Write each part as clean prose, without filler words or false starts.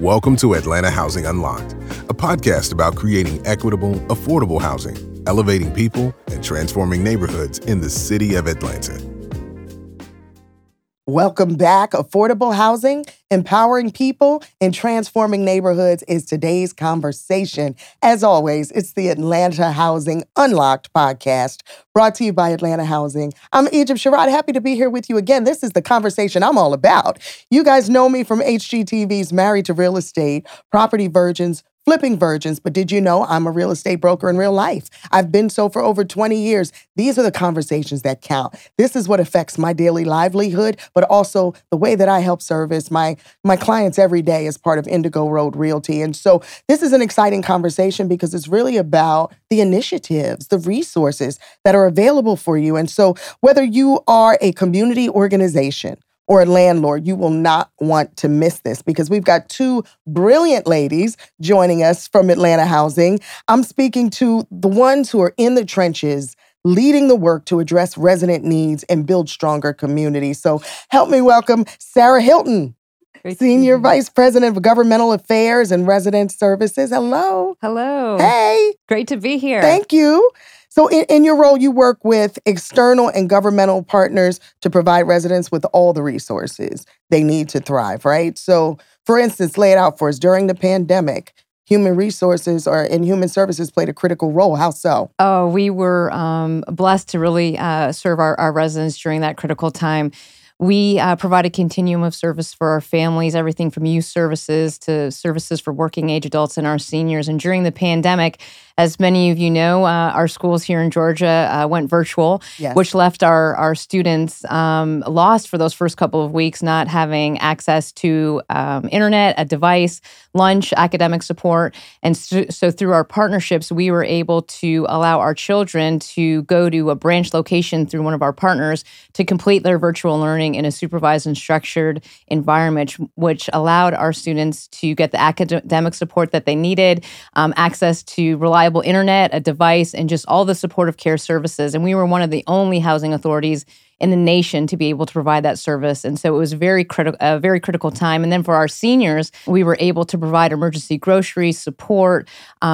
Welcome to Atlanta Housing Unlocked, a podcast about creating equitable, affordable housing, elevating people, and transforming neighborhoods in the city of Atlanta. Welcome back. Affordable housing, empowering people, and transforming neighborhoods is today's conversation. As always, it's the Atlanta Housing Unlocked podcast, brought to you by Atlanta Housing. I'm Egypt Sherrod, happy to be here with you again. This is the conversation I'm all about. You guys know me from HGTV's Married to Real Estate, Property Virgins, Flipping Virgins, but did you know I'm a real estate broker in real life? I've been so for over 20 years. These are the conversations that count. This is what affects my daily livelihood, but also the way that I help service my clients every day as part of Indigo Road Realty. And so this is an exciting conversation because it's really about the initiatives, the resources that are available for you. And so whether you are a community organization or a landlord, you will not want to miss this because we've got two brilliant ladies joining us from Atlanta Housing. I'm speaking to the ones who are in the trenches, leading the work to address resident needs and build stronger communities. So help me welcome Sarah Hilton, Senior Vice President of Governmental Affairs and Resident Services. Hello. Hello. Hey. Great to be here. Thank you. So in your role, you work with external and governmental partners to provide residents with all the resources they need to thrive, right? So, for instance, lay it out for us. During the pandemic, human resources and human services played a critical role. How so? Oh, we were blessed to really serve our residents during that critical time. We provide a continuum of service for our families, everything from youth services to services for working age adults and our seniors. And during the pandemic, as many of you know, our schools here in Georgia went virtual, yes, which left our students lost for those first couple of weeks, not having access to internet, a device, lunch, academic support. And so through our partnerships, we were able to allow our children to go to a branch location through one of our partners to complete their virtual learning in a supervised and structured environment, which allowed our students to get the academic support that they needed, access to reliable internet, a device, and just all the supportive care services. And we were one of the only housing authorities in the nation to be able to provide that service. And so it was a very critical time. And then for our seniors, we were able to provide emergency grocery support.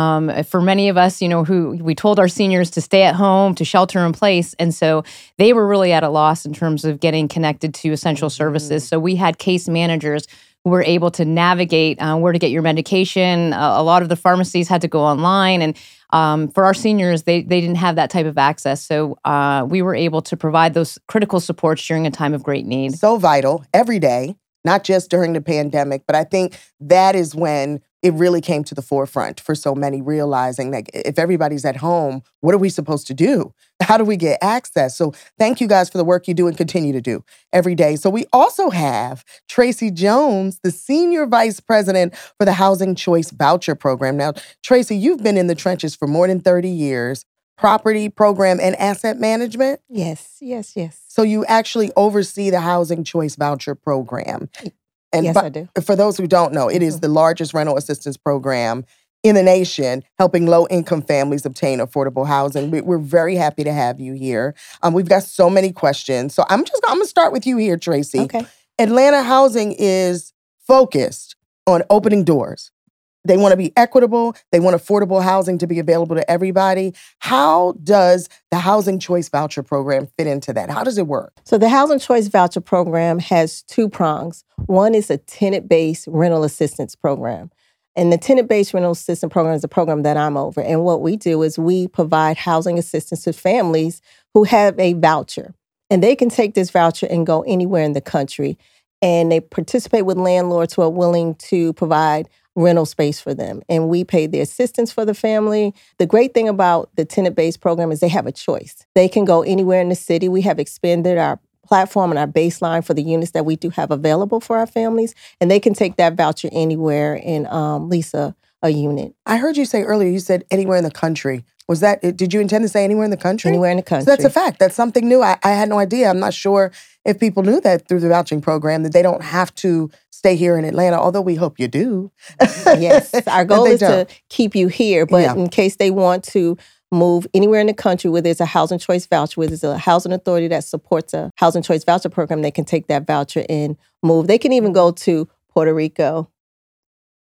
For many of us, who we told our seniors to stay at home, to shelter in place. And so they were really at a loss in terms of getting connected to essential services. So we had case managers who were able to navigate where to get your medication. A lot of the pharmacies had to go online. And for our seniors, they didn't have that type of access. So we were able to provide those critical supports during a time of great need. So vital every day, not just during the pandemic, but I think that is when it really came to the forefront for so many, realizing that if everybody's at home, what are we supposed to do? How do we get access? So thank you guys for the work you do and continue to do every day. So we also have Tracy Jones, the Senior Vice President for the Housing Choice Voucher Program. Now, Tracy, you've been in the trenches for more than 30 years. Property, program, and asset management? Yes. So you actually oversee the Housing Choice Voucher Program. And yes, I do. For those who don't know, it is the largest rental assistance program in the nation, helping low-income families obtain affordable housing. We're very happy to have you here. We've got so many questions. So I'm going to start with you here, Tracy. Okay. Atlanta Housing is focused on opening doors. They want to be equitable. They want affordable housing to be available to everybody. How does the Housing Choice Voucher Program fit into that? How does it work? So the Housing Choice Voucher Program has two prongs. One is a tenant-based rental assistance program. And the tenant-based rental assistance program is a program that I'm over. And what we do is we provide housing assistance to families who have a voucher. And they can take this voucher and go anywhere in the country. And they participate with landlords who are willing to provide rental space for them. And we pay the assistance for the family. The great thing about the tenant-based program is they have a choice. They can go anywhere in the city. We have expanded our platform and our baseline for the units that we do have available for our families. And they can take that voucher anywhere and lease a unit. I heard you say earlier, you said anywhere in the country. Was that, did you intend to say anywhere in the country? Anywhere in the country. So that's a fact. That's something new. I had no idea. I'm not sure if people knew that through the vouching program, that they don't have to stay here in Atlanta, although we hope you do. Yes. Our goal is to keep you here. But in case they want to move anywhere in the country where there's a housing choice voucher, where there's a housing authority that supports a housing choice voucher program, they can take that voucher and move. They can even go to Puerto Rico,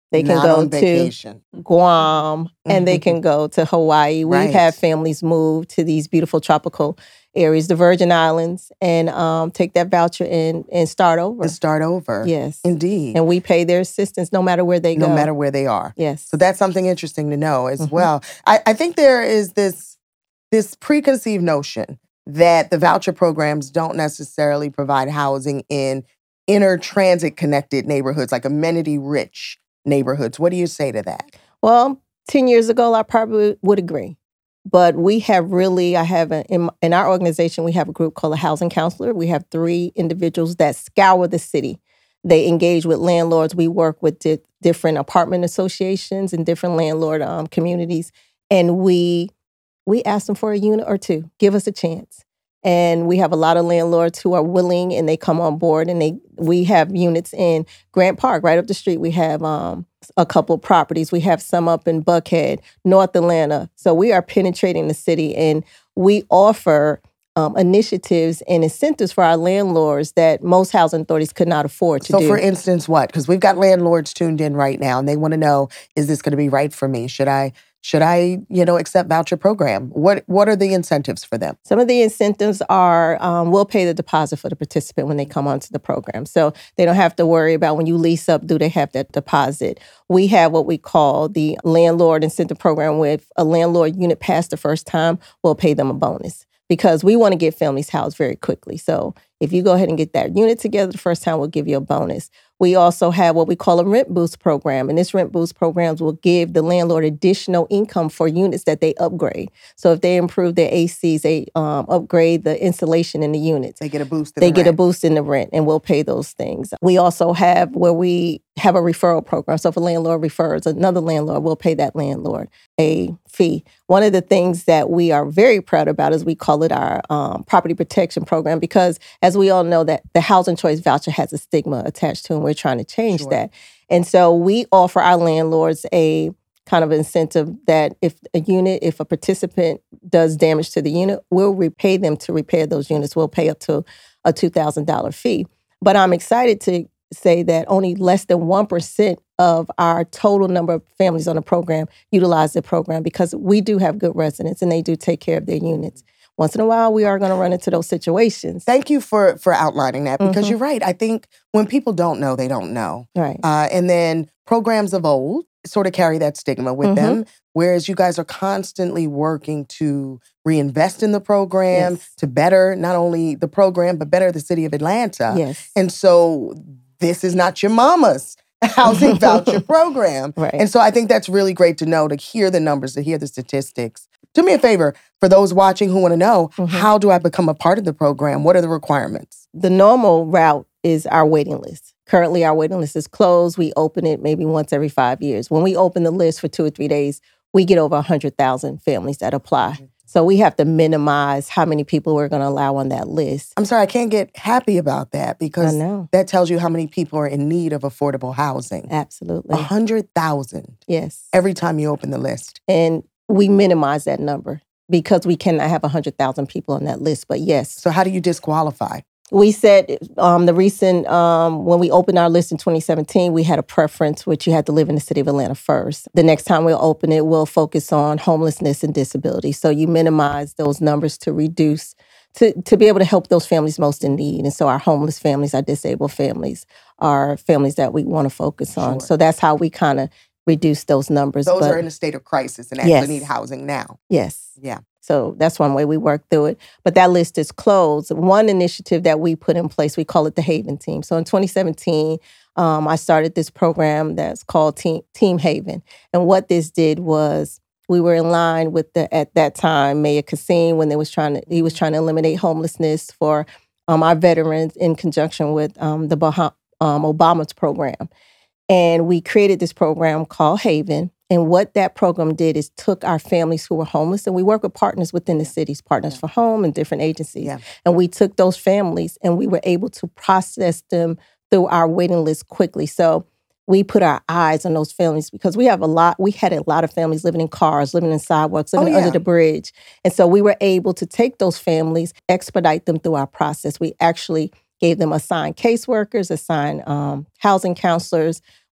They can Not go on to vacation. Guam, and they can go to Hawaii. Right. We've had families move to these beautiful tropical areas, the Virgin Islands, and take that voucher and start over. And start over. Yes. Indeed. And we pay their assistance no matter where they go. No matter where they are. Yes. So that's something interesting to know as well. I think there is this preconceived notion that the voucher programs don't necessarily provide housing in inner transit connected neighborhoods, like amenity rich neighborhoods. What do you say to that? Well, 10 years ago, I probably would agree. But we have really, in our organization, we have a group called a housing counselor. We have 3 individuals that scour the city. They engage with landlords. We work with different apartment associations and different landlord communities. And we ask them for a unit or 2. Give us a chance. And we have a lot of landlords who are willing, and they come on board. And we have units in Grant Park, right up the street. We have a couple of properties. We have some up in Buckhead, North Atlanta. So we are penetrating the city, and we offer initiatives and incentives for our landlords that most housing authorities could not afford to do. So for instance, what? Because we've got landlords tuned in right now, and they want to know, is this going to be right for me? Should I, accept voucher program? What are the incentives for them? Some of the incentives are we'll pay the deposit for the participant when they come onto the program. So they don't have to worry about when you lease up, do they have that deposit? We have what we call the landlord incentive program. With a landlord unit passed the first time, we'll pay them a bonus, because we want to get families housed very quickly. So if you go ahead and get that unit together the first time, we'll give you a bonus. We also have what we call a rent boost program. And this rent boost programs will give the landlord additional income for units that they upgrade. So if they improve their ACs, they upgrade the insulation in the units. They get a boost in They the get rent. a boost in the rent, and we'll pay those things. We also have where we have a referral program. So if a landlord refers another landlord, we'll pay that landlord a fee. One of the things that we are very proud about is we call it our property protection program, because as we all know that the housing choice voucher has a stigma attached to it, and we're trying to change that. And so we offer our landlords a kind of incentive that if a participant does damage to the unit, we'll repay them to repair those units. We'll pay up to a $2,000 fee. But I'm excited to say that only less than 1% of our total number of families on the program utilize the program, because we do have good residents and they do take care of their units. Once in a while, we are going to run into those situations. Thank you for outlining that, because you're right. I think when people don't know, they don't know. Right. And then programs of old sort of carry that stigma with them, whereas you guys are constantly working to reinvest in the program, to better not only the program, but better the city of Atlanta. Yes. And so this is not your mama's housing voucher program. Right. And so I think that's really great to know, to hear the numbers, to hear the statistics. Do me a favor, for those watching who want to know, how do I become a part of the program? What are the requirements? The normal route is our waiting list. Currently, our waiting list is closed. We open it maybe once every 5 years. When we open the list for 2 or 3 days, we get over 100,000 families that apply. So we have to minimize how many people we're going to allow on that list. I'm sorry, I can't get happy about that, because I know. that tells you how many people are in need of affordable housing. Absolutely. 100,000 Yes. every time you open the list. And we minimize that number because we cannot have 100,000 people on that list. But yes. So how do you disqualify? We said the recent, when we opened our list in 2017, we had a preference, which you had to live in the city of Atlanta first. The next time we'll open it, we'll focus on homelessness and disability. So you minimize those numbers to reduce, to be able to help those families most in need. And so our homeless families, our disabled families, are families that we want to focus on. Sure. So that's how we kind of reduce those numbers. Those are in a state of crisis and actually Yes. need housing now. Yes. Yeah. So that's one way we work through it. But that list is closed. One initiative that we put in place, we call it the Haven Team. So in 2017, I started this program that's called Team Haven. And what this did was we were in line with at that time, Mayor Kassim, when he was trying to eliminate homelessness for our veterans in conjunction with the Obama's program. And we created this program called Haven. And what that program did is took our families who were homeless, and we work with partners within the cities, Partners for Home and different agencies. Yeah. And we took those families and we were able to process them through our waiting list quickly. So we put our eyes on those families because we had a lot of families living in cars, living in sidewalks, living under the bridge. And so we were able to take those families, expedite them through our process. We actually gave them assigned caseworkers, assigned housing counselors.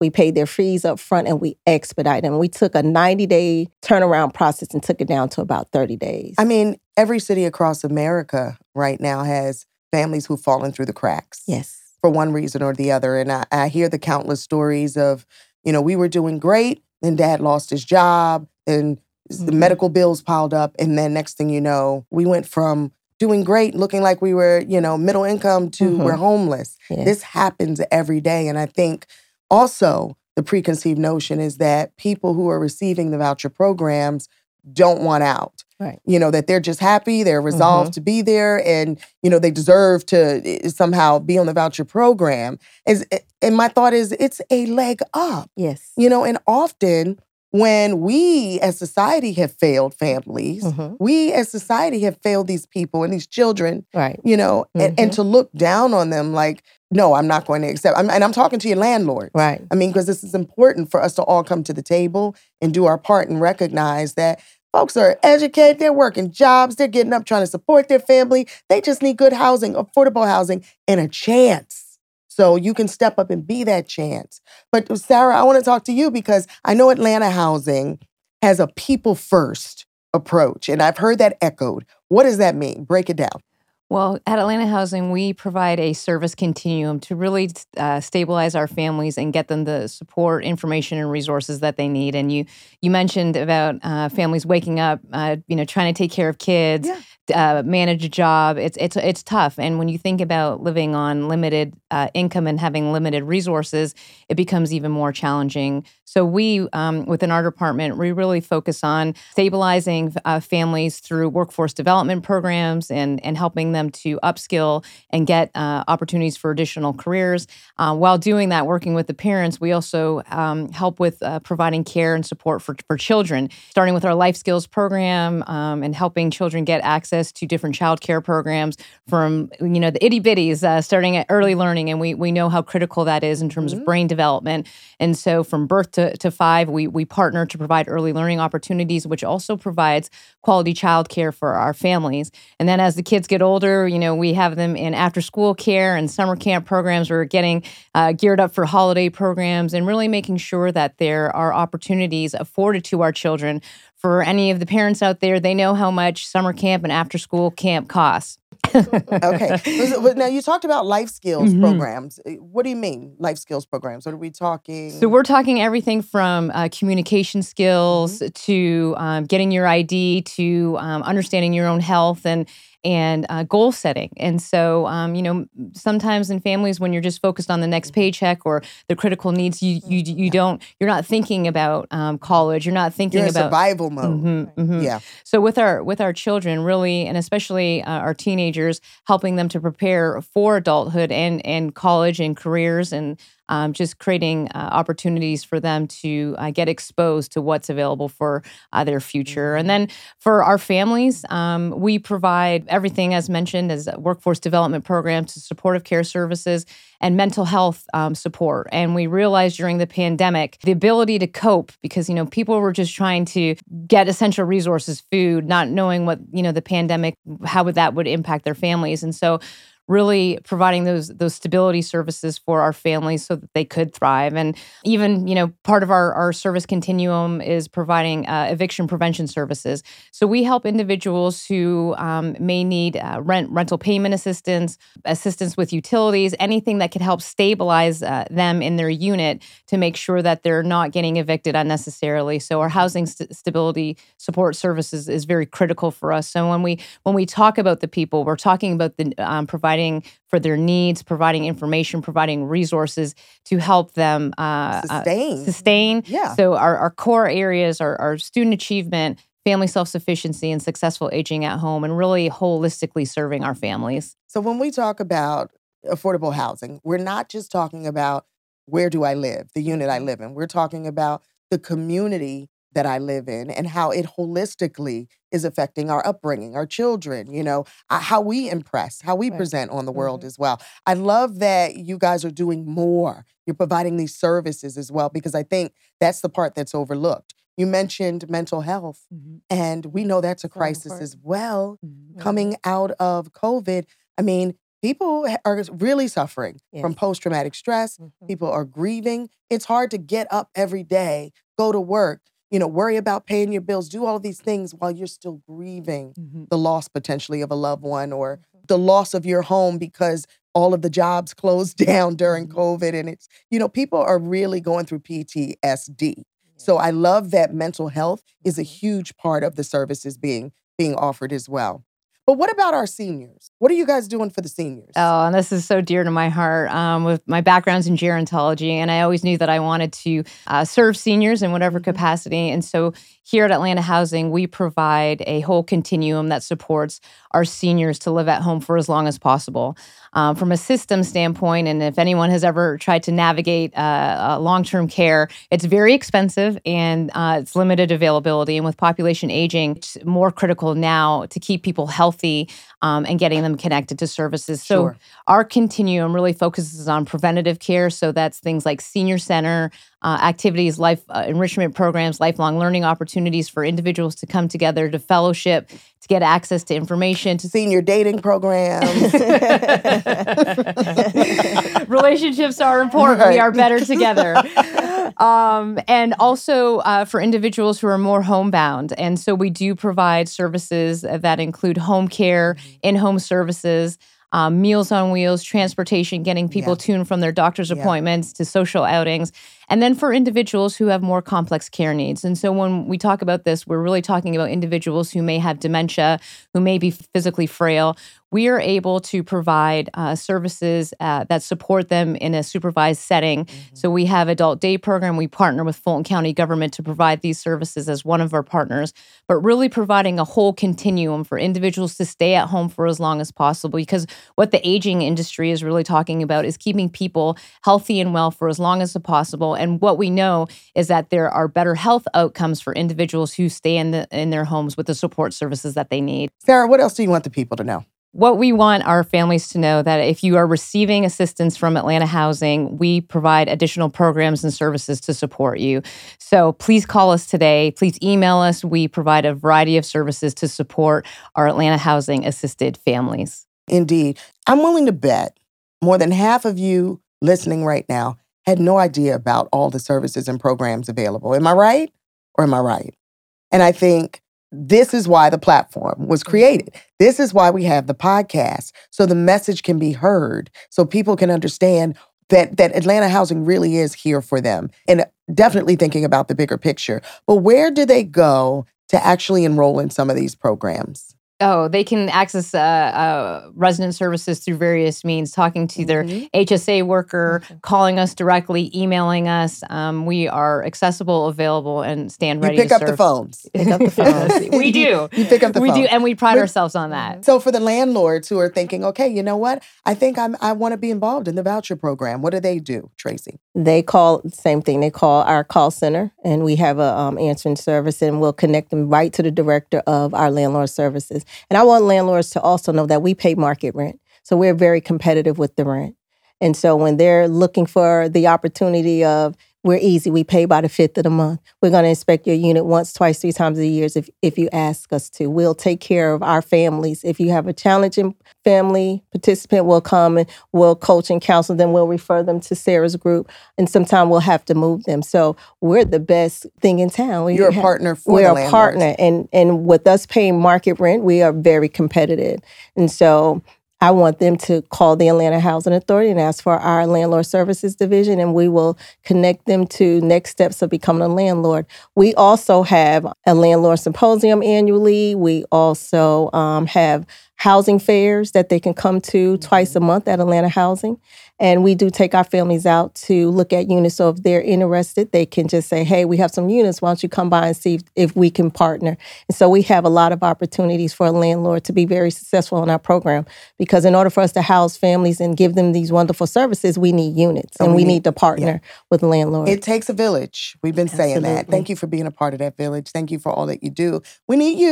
We paid their fees up front and we expedite them. We took a 90-day turnaround process and took it down to about 30 days. I mean, every city across America right now has families who've fallen through the cracks. Yes. For one reason or the other. And I hear the countless stories of, we were doing great, then dad lost his job, and the medical bills piled up. And then next thing you know, we went from doing great, looking like we were, middle income to we're homeless. Yes. This happens every day. And I think also the preconceived notion is that people who are receiving the voucher programs don't want out. Right. That they're just happy, they're resolved to be there, and, they deserve to somehow be on the voucher program. And my thought is, it's a leg up. Yes. And often when we as society have failed families, we as society have failed these people and these children, right? And to look down on them like, no, I'm not going to accept. And I'm talking to your landlord. Right. I mean, because this is important for us to all come to the table and do our part and recognize that folks are educated, they're working jobs, they're getting up trying to support their family. They just need good housing, affordable housing, and a chance. So you can step up and be that chance. But Sarah, I want to talk to you because I know Atlanta Housing has a people first approach, and I've heard that echoed. What does that mean? Break it down. Well, at Atlanta Housing, we provide a service continuum to really stabilize our families and get them the support, information, and resources that they need. And you mentioned about families waking up, trying to take care of kids, manage a job. It's tough. And when you think about living on limited income and having limited resources, it becomes even more challenging. So we, within our department, we really focus on stabilizing families through workforce development programs and helping them to upskill and get opportunities for additional careers. While doing that, working with the parents, we also help with providing care and support for children, starting with our Life Skills program and helping children get access to different child care programs from, the itty bitties, starting at early learning. And we know how critical that is in terms of brain development. And so from birth to 5, we partner to provide early learning opportunities, which also provides quality child care for our families. And then as the kids get older, we have them in after-school care and summer camp programs. We're getting geared up for holiday programs and really making sure that there are opportunities afforded to our children. For any of the parents out there, they know how much summer camp and after-school camp costs. Okay. Now, you talked about life skills programs. What do you mean, life skills programs? What are we talking? So we're talking everything from communication skills to getting your ID to understanding your own health and goal setting. And so, sometimes in families, when you're just focused on the next paycheck or the critical needs, you're not thinking about college. You're not thinking you're in about survival mode. Yeah. So with our children, really, and especially our teenagers, helping them to prepare for adulthood and college and careers and just creating opportunities for them to get exposed to what's available for their future. And then for our families, we provide everything, as mentioned, as workforce development programs, supportive care services, and mental health support. And we realized during the pandemic, the ability to cope, because, people were just trying to get essential resources, food, not knowing what, the pandemic, how that would impact their families. And so really providing those stability services for our families so that they could thrive. And even, part of our service continuum is providing eviction prevention services. So we help individuals who may need rental payment assistance with utilities, anything that could help stabilize them in their unit to make sure that they're not getting evicted unnecessarily. So our housing stability support services is very critical for us. So when we talk about the people, we're talking about the providing for their needs, providing information, providing resources to help them sustain. Yeah. So our core areas are student achievement, family self-sufficiency, and successful aging at home, and really holistically serving our families. So when we talk about affordable housing, we're not just talking about where do I live, the unit I live in. We're talking about the community that I live in and how it holistically is affecting our upbringing, our children, how we impress, how we present on the world as well. I love that you guys are doing more. You're providing these services as well, because I think that's the part that's overlooked. You mentioned mental health, and we know that's a crisis as well coming out of COVID. I mean, people are really suffering Yes. from post-traumatic stress. Mhm. People are grieving. It's hard to get up every day, go to work, worry about paying your bills, do all of these things while you're still grieving the loss potentially of a loved one or the loss of your home because all of the jobs closed down during COVID. And it's, people are really going through PTSD. So I love that mental health is a huge part of the services being offered as well. But what about our seniors? What are you guys doing for the seniors? Oh, and this is so dear to my heart with my background's in gerontology. And I always knew that I wanted to serve seniors in whatever capacity. And so here at Atlanta Housing, we provide a whole continuum that supports our seniors to live at home for as long as possible. From a system standpoint, and if anyone has ever tried to navigate long-term care, it's very expensive and it's limited availability. And with population aging, it's more critical now to keep people healthy and getting them connected to services. So Sure. our continuum really focuses on preventative care. So that's things like senior center activities, life enrichment programs, lifelong learning opportunities for individuals to come together to fellowship, to get access to information, to Senior dating programs. relationships are important. Right. We are better together. And also for individuals who are more homebound. And so we do provide services that include home care, in-home services, Meals on Wheels, transportation, getting people to and from their doctor's appointments to social outings. And then for individuals who have more complex care needs. And so when we talk about this, we're really talking about individuals who may have dementia, who may be physically frail. We are able to provide services that support them in a supervised setting. So we have adult day program. We partner with Fulton County government to provide these services as one of our partners, but really providing a whole continuum for individuals to stay at home for as long as possible. Because what the aging industry is really talking about is keeping people healthy and well for as long as possible. And what we know is that there are better health outcomes for individuals who stay in their homes with the support services that they need. Sarah, what else do you want the people to know? What we want our families to know that if you are receiving assistance from Atlanta Housing, we provide additional programs and services to support you. So please call us today. Please email us. We provide a variety of services to support our Atlanta Housing assisted families. Indeed. I'm willing to bet more than half of you listening right now had no idea about all the services and programs available. Am I right? Or am I right? And I think this is why the platform was created. This is why we have the podcast, so the message can be heard, so people can understand that Atlanta Housing really is here for them, and definitely thinking about the bigger picture. But where do they go to actually enroll in some of these programs? Oh, they can access resident services through various means, talking to their HSA worker, calling us directly, emailing us. We are accessible, available, and stand ready to serve. You pick up the phones. Pick up the phone. We do. You pick up the phone. We do, and we pride ourselves on that. So for the landlords who are thinking, okay, you know what? I think I want to be involved in the voucher program. What do they do, Tracy? They call, same thing, they call our call center, and we have a answering service, and we'll connect them right to the director of our landlord services. And I want landlords to also know that we pay market rent. So we're very competitive with the rent. And so when they're looking for the opportunity of, we're easy, we pay by the 5th of the month. We're going to inspect your unit once, twice, 3 times a year if you ask us to. We'll take care of our families. If you have a challenging family participant, we'll come and we'll coach and counsel them. We'll refer them to Sarah's group. And sometimes we'll have to move them. So we're the best thing in town. You're a partner for the landlords. We're a partner. And with us paying market rent, we are very competitive. And so I want them to call the Atlanta Housing Authority and ask for our landlord services division, and we will connect them to next steps of becoming a landlord. We also have a landlord symposium annually. We also have housing fairs that they can come to twice a month at Atlanta Housing. And we do take our families out to look at units. So if they're interested, they can just say, hey, we have some units. Why don't you come by and see if we can partner? And so we have a lot of opportunities for a landlord to be very successful in our program, because in order for us to house families and give them these wonderful services, we need units and we need to partner with landlords. It takes a village. We've been saying that. Thank you for being a part of that village. Thank you for all that you do. We need you.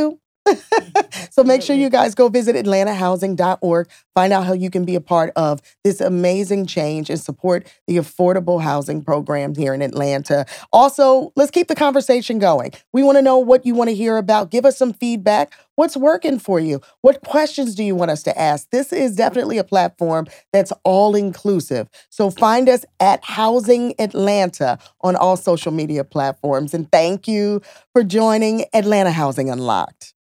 So make sure you guys go visit atlantahousing.org. Find out how you can be a part of this amazing change and support the affordable housing program here in Atlanta. Also, let's keep the conversation going. We want to know what you want to hear about. Give us some feedback. What's working for you? What questions do you want us to ask? This is definitely a platform that's all inclusive. So find us at Housing Atlanta on all social media platforms. And thank you for joining Atlanta Housing Unlocked.